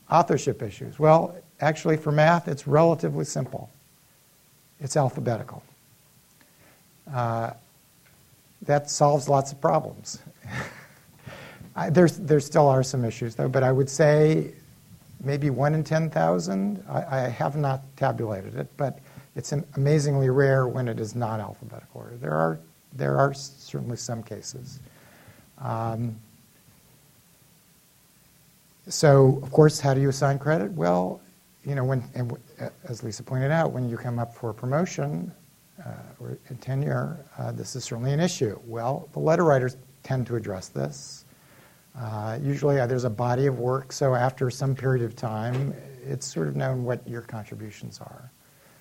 Authorship issues. Well, actually for math, it's relatively simple. It's alphabetical. That solves lots of problems. There still are some issues, though, but I would say maybe 1 in 10,000. I have not tabulated it, but it's amazingly rare when it is not alphabetical order. There are certainly some cases. So, of course, how do you assign credit? Well, you know, as Lisa pointed out, when you come up for a promotion or a tenure, this is certainly an issue. Well, the letter writers tend to address this. Usually there's a body of work, so after some period of time, it's sort of known what your contributions are.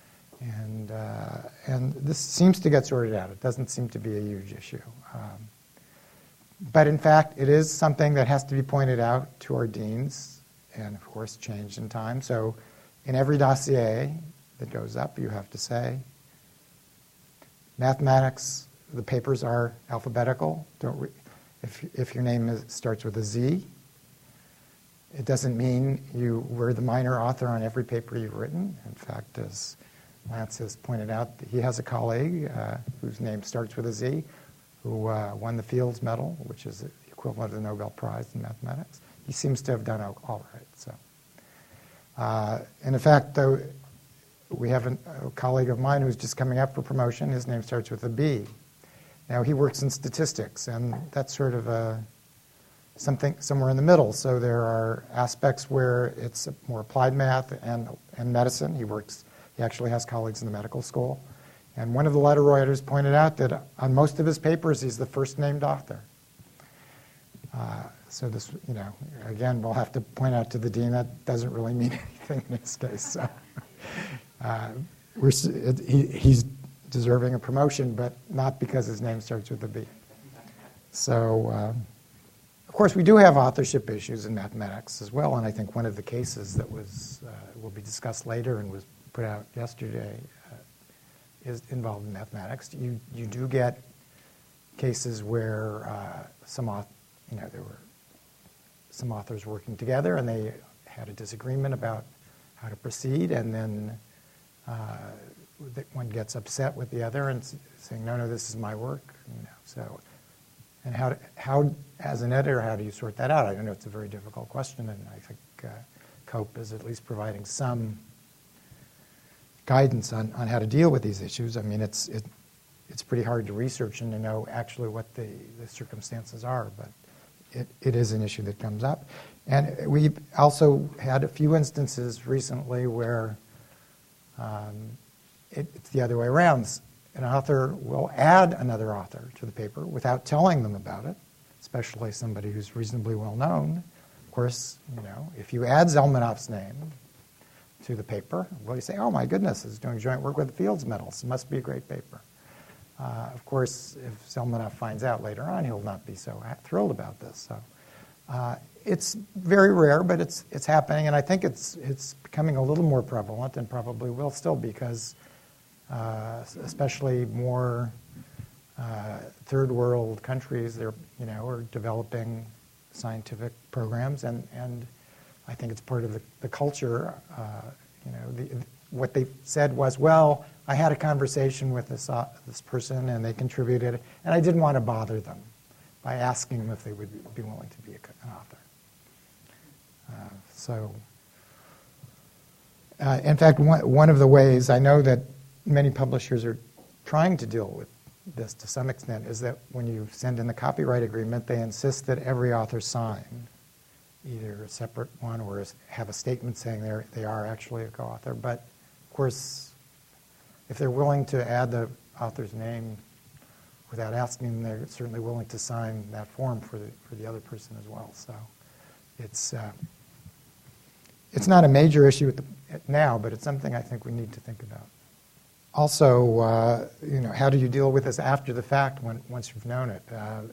And this seems to get sorted out. It doesn't seem to be a huge issue. But in fact, it is something that has to be pointed out to our deans and, of course, changed in time. So in every dossier that goes up, you have to say, mathematics, the papers are alphabetical. If your name starts with a Z, it doesn't mean you were the minor author on every paper you've written. In fact, as Lance has pointed out, he has a colleague whose name starts with a Z, who won the Fields Medal, which is the equivalent of the Nobel Prize in mathematics. He seems to have done all right. So, and in fact, though, we have a colleague of mine who's just coming up for promotion. His name starts with a B. Now, he works in statistics, and that's sort of something somewhere in the middle. So there are aspects where it's more applied math and medicine. He actually has colleagues in the medical school. And one of the letter writers pointed out that on most of his papers, he's the first named author. So this, you know, again, we'll have to point out to the dean that doesn't really mean anything in this case. So he's deserving a promotion, but not because his name starts with a B. So, of course, we do have authorship issues in mathematics as well, and I think one of the cases that will be discussed later and was put out yesterday is involved in mathematics. You do get cases where there were some authors working together, and they had a disagreement about how to proceed, and then one gets upset with the other and saying, "No, this is my work." You know, so, and how, as an editor, how do you sort that out? I know it's a very difficult question, and I think COPE is at least providing some guidance on how to deal with these issues. I mean, it's pretty hard to research and to know actually what the circumstances are, but it is an issue that comes up. And we also had a few instances recently where it's the other way around. An author will add another author to the paper without telling them about it, especially somebody who's reasonably well known. Of course, you know, if you add Zelmanoff's name to the paper, well, you say, "Oh my goodness, it's doing joint work with the Fields Medals. It must be a great paper." Of course, if Zelmanoff finds out later on, he'll not be so thrilled about this. So it's very rare, but it's happening, and I think it's becoming a little more prevalent, and probably will still, because especially more third world countries, are developing scientific programs, and I think it's part of the culture. What they said was, well, I had a conversation with this person, and they contributed, and I didn't want to bother them by asking them if they would be willing to be an author. In fact, one of the ways I know that many publishers are trying to deal with this to some extent is that when you send in the copyright agreement, they insist that every author sign either a separate one or have a statement saying they are actually a co-author. But, of course, if they're willing to add the author's name without asking them, they're certainly willing to sign that form for the other person as well. So it's not a major issue now, but it's something I think we need to think about. Also, how do you deal with this after the fact once you've known it?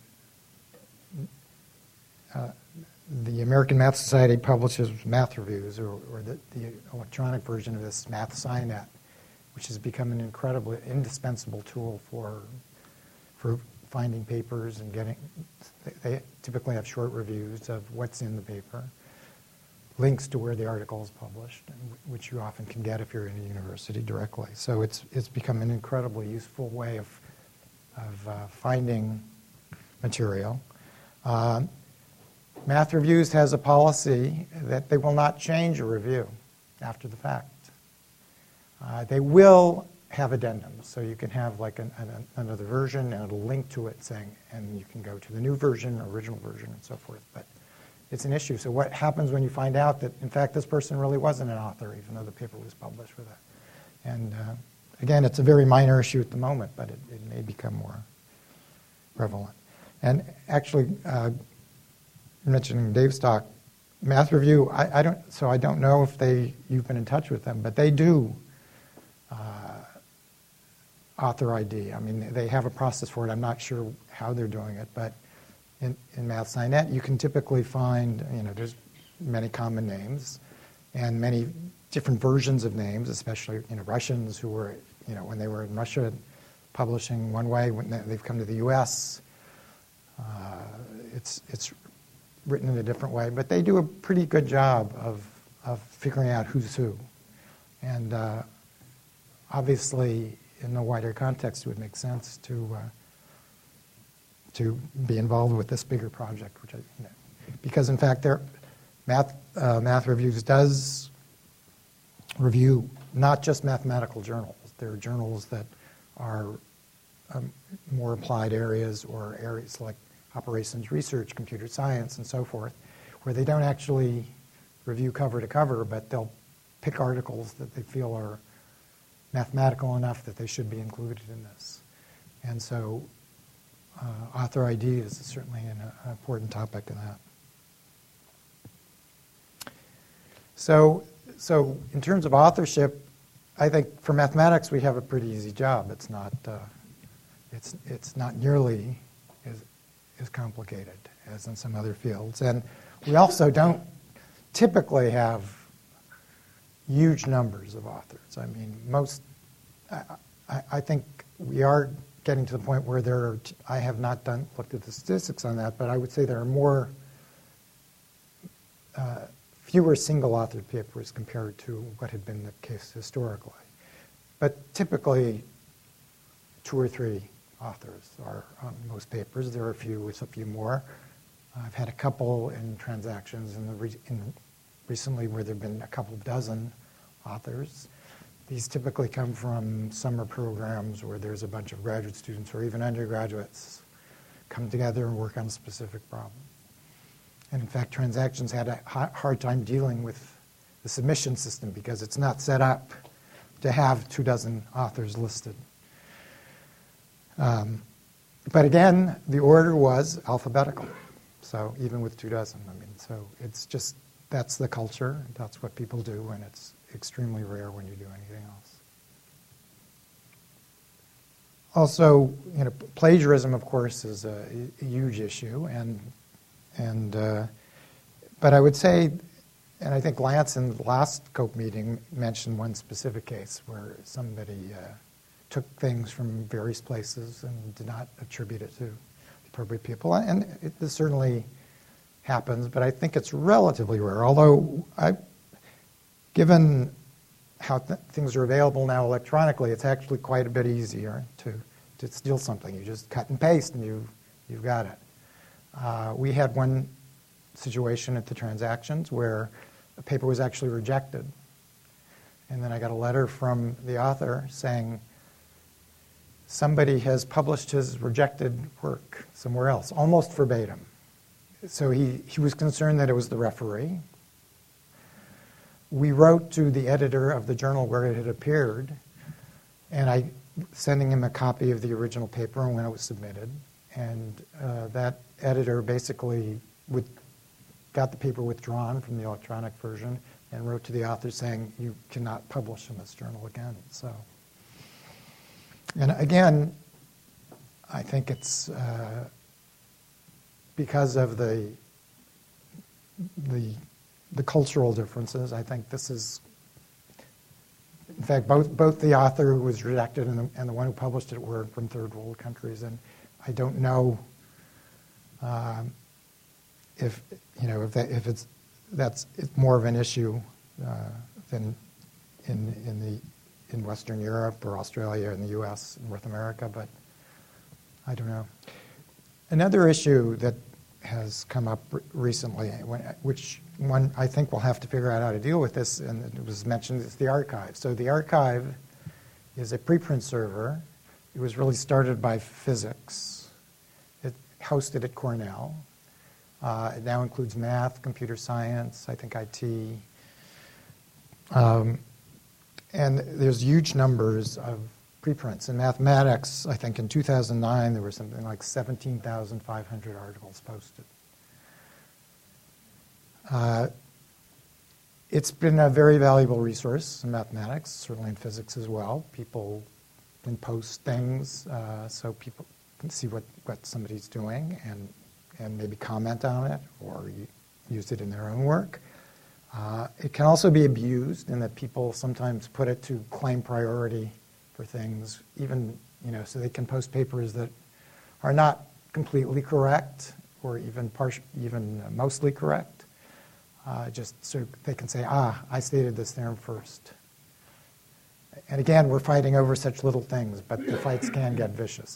The American Math Society publishes math reviews, or the electronic version of this, MathSciNet, which has become an incredibly indispensable tool for finding papers and they typically have short reviews of what's in the paper. links to where the article is published, which you often can get if you're in a university directly. So it's become an incredibly useful way of finding material. Math Reviews has a policy that they will not change a review after the fact. They will have addendums, so you can have like another version and it'll link to it saying, and you can go to the new version, original version, and so forth. But it's an issue. So what happens when you find out that, in fact, this person really wasn't an author, even though the paper was published with that? And again, it's a very minor issue at the moment, but it may become more prevalent. And actually, mentioning Davestock, Math Review, I don't know if you've been in touch with them, but they do author ID. I mean, they have a process for it. I'm not sure how they're doing it, but in MathSciNet, you can typically find, there's many common names and many different versions of names, especially, Russians who were, when they were in Russia publishing one way, when they've come to the U.S., it's written in a different way, but they do a pretty good job of figuring out who's who. And obviously, in the wider context, it would make sense to be involved with this bigger project, which because in fact, Math Reviews does review not just mathematical journals. There are journals that are more applied areas or areas like operations research, computer science, and so forth, where they don't actually review cover to cover, but they'll pick articles that they feel are mathematical enough that they should be included in this. And so author ID is certainly an important topic in that. So in terms of authorship, I think for mathematics we have a pretty easy job. It's not nearly as complicated as in some other fields. And we also don't typically have huge numbers of authors. I mean, I think we are getting to the point where I have not looked at the statistics on that, but I would say there are fewer single-authored papers compared to what had been the case historically. But typically, 2 or 3 authors are on most papers. There are a few more. I've had a couple in transactions recently where there have been a couple dozen authors. These typically come from summer programs where there's a bunch of graduate students or even undergraduates come together and work on a specific problem. And in fact, transactions had a hard time dealing with the submission system because it's not set up to have 24 authors listed. But again, the order was alphabetical. So even with 24, so it's just, that's the culture, that's what people do, and it's extremely rare when you do anything else. Also, plagiarism, of course, is a huge issue, but I would say, and I think Lance in the last COPE meeting mentioned one specific case where somebody took things from various places and did not attribute it to the appropriate people, and this certainly happens, but I think it's relatively rare, although given how things are available now electronically, it's actually quite a bit easier to steal something. You just cut and paste and you've got it. We had one situation at the transactions where a paper was actually rejected. And then I got a letter from the author saying, somebody has published his rejected work somewhere else, almost verbatim. So he was concerned that it was the referee. We wrote to the editor of the journal where it had appeared, and sending him a copy of the original paper when it was submitted. And that editor basically got the paper withdrawn from the electronic version and wrote to the author saying, you cannot publish in this journal again. So, and again, I think it's because of the cultural differences. I think this is, in fact, both the author who was rejected and the one who published it were from third world countries, and I don't know if it's it's more of an issue than in Western Europe or Australia and the U.S., North America, but I don't know. Another issue that has come up recently, which one I think we'll have to figure out how to deal with this, and it was mentioned, is the archive. So the archive is a preprint server. It was really started by physics. It hosted at Cornell. It now includes math, computer science, I think IT. And there's huge numbers of preprints. In mathematics, I think in 2009, there were something like 17,500 articles posted. It's been a very valuable resource in mathematics, certainly in physics as well. People can post things so people can see what somebody's doing and maybe comment on it or use it in their own work. It can also be abused in that people sometimes put it to claim priority for things, even, so they can post papers that are not completely correct or even mostly correct, just so they can say, I stated this theorem first. And again, we're fighting over such little things, but the fights can get vicious.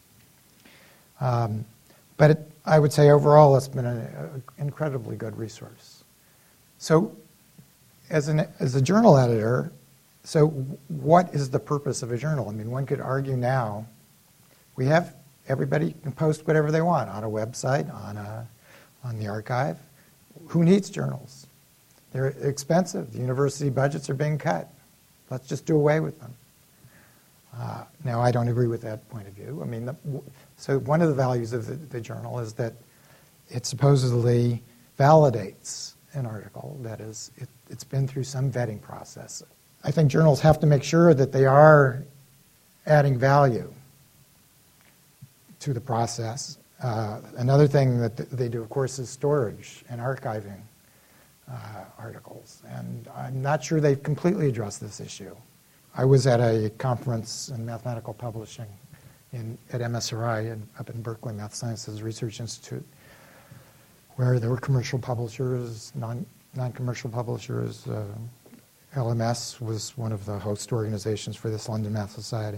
But I would say overall it's been an incredibly good resource. So as a journal editor, so what is the purpose of a journal? I mean, one could argue now, everybody can post whatever they want on a website, on the archive. Who needs journals? They're expensive. The university budgets are being cut. Let's just do away with them. Now, I don't agree with that point of view. I mean, so one of the values of the journal is that it supposedly validates an article. That is, it's been through some vetting process. I think journals have to make sure that they are adding value to the process. Another thing that they do, of course, is storage and archiving articles. And I'm not sure they've completely addressed this issue. I was at a conference in mathematical publishing at MSRI up in Berkeley, Math Sciences Research Institute, where there were commercial publishers, non-commercial publishers. LMS was one of the host organizations for this London Math Society.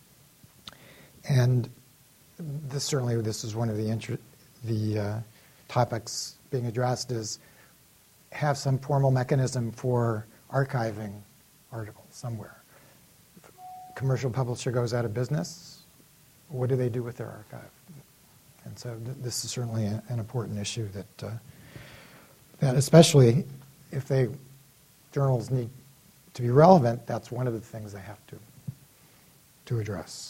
And this is one of the topics being addressed is have some formal mechanism for archiving articles somewhere. If a commercial publisher goes out of business, what do they do with their archive? And so this is certainly an important issue that especially if journals need to be relevant, that's one of the things they have to address.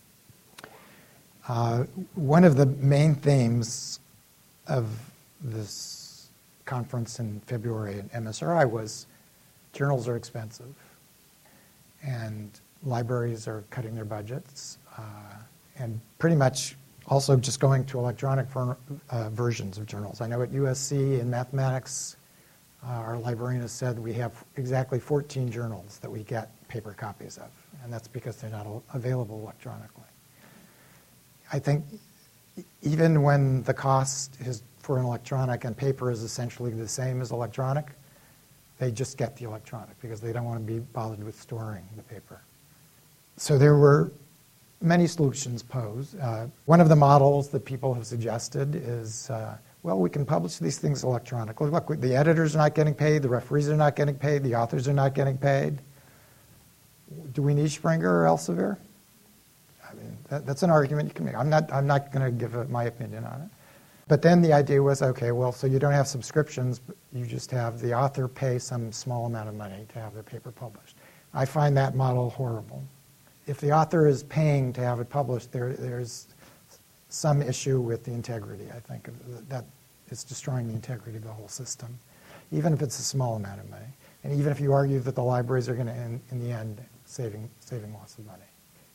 One of the main themes of this conference in February at MSRI was journals are expensive and libraries are cutting their budgets and pretty much also just going to electronic versions of journals. I know at USC in mathematics, our librarian has said we have exactly 14 journals that we get paper copies of, and that's because they're not available electronically. I think even when the cost for an electronic and paper is essentially the same as electronic, they just get the electronic because they don't want to be bothered with storing the paper. So there were many solutions posed. One of the models that people have suggested is, we can publish these things electronically. Look, the editors are not getting paid, the referees are not getting paid, the authors are not getting paid. Do we need Springer or Elsevier? I mean, that's an argument you can make. I'm not going to give my opinion on it. But then the idea was, okay, well, so you don't have subscriptions, but you just have the author pay some small amount of money to have the paper published. I find that model horrible. If the author is paying to have it published, there's some issue with the integrity, I think. That it's destroying the integrity of the whole system, even if it's a small amount of money. And even if you argue that the libraries are going to, in the end, saving lots of money.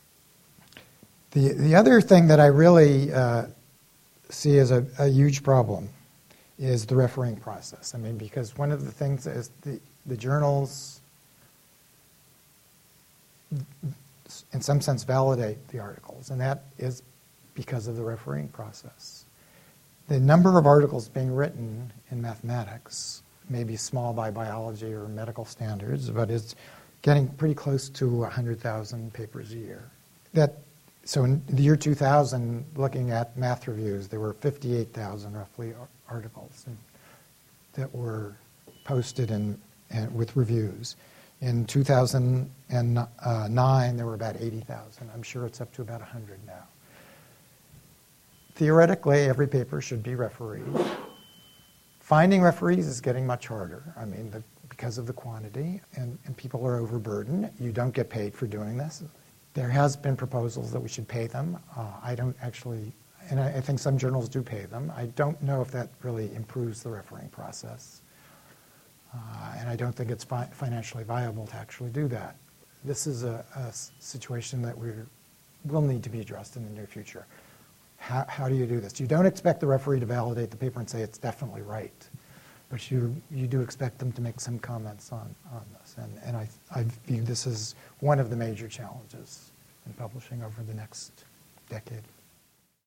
The other thing that I really see as a huge problem is the refereeing process. I mean, because one of the things is the journals, in some sense, validate the articles, and that is because of the refereeing process. The number of articles being written in mathematics maybe small by biology or medical standards, but it's getting pretty close to 100,000 papers a year. So in the year 2000, looking at math reviews, there were 58,000 roughly articles that were posted and with reviews. In 2009, there were about 80,000. I'm sure it's up to about 100 now. Theoretically, every paper should be refereed. Finding referees is getting much harder. I mean, because of the quantity, and people are overburdened. You don't get paid for doing this. There has been proposals that we should pay them. I don't actually, and I think some journals do pay them. I don't know if that really improves the refereeing process. And I don't think it's financially viable to actually do that. This is a situation that will need to be addressed in the near future. How do you do this? You don't expect the referee to validate the paper and say it's definitely right, but you do expect them to make some comments on this. And I view this as one of the major challenges in publishing over the next decade.